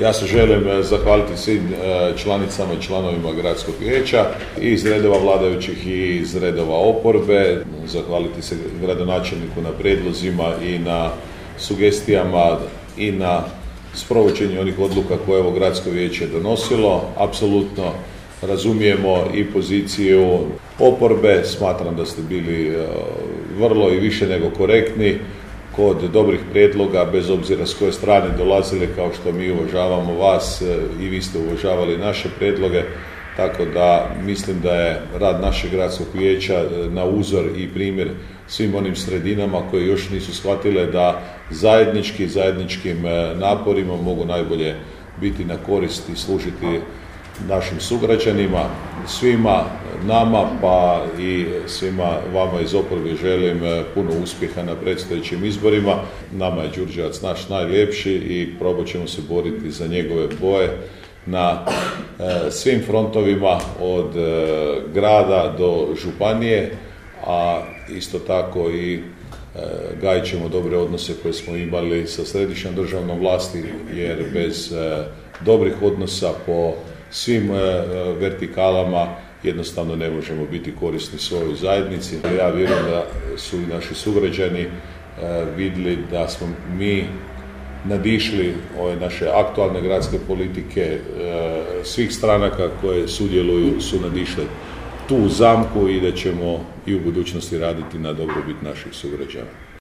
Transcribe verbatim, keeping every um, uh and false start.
Ja se želim zahvaliti svim članicama i članovima gradskog vijeća i iz redova vladajućih i iz redova oporbe, zahvaliti se gradonačelniku na prijedlozima i na sugestijama i na sprovođenju onih odluka koje je ovo gradsko vijeće donosilo. Apsolutno razumijemo i poziciju oporbe, smatram da ste bili vrlo i više nego korektni kod dobrih prijedloga, bez obzira s koje strane dolazili, kao što mi uvažavamo vas i vi ste uvažavali naše prijedloge, tako da mislim da je rad našeg gradskog vijeća na uzor i primjer svim onim sredinama koje još nisu shvatile da zajednički, zajedničkim naporima mogu najbolje biti na korist i služiti našim sugrađanima, svima nama pa i svima vama iz oporbe želim puno uspjeha na predstojećim izborima. Nama je Đurđevac naš najljepši i probat ćemo se boriti za njegove boje na e, svim frontovima od e, grada do županije, a isto tako i e, gajit ćemo dobre odnose koje smo imali sa središnjom državnom vlasti, jer bez e, dobrih odnosa po svim e, vertikalama jednostavno ne možemo biti korisni svojoj zajednici. Ja vjerujem da su i naši sugrađani e, vidjeli da smo mi nadišli ove naše aktualne gradske politike, e, svih stranaka koje sudjeluju su nadišle tu zamku i da ćemo i u budućnosti raditi na dobrobit naših sugrađana.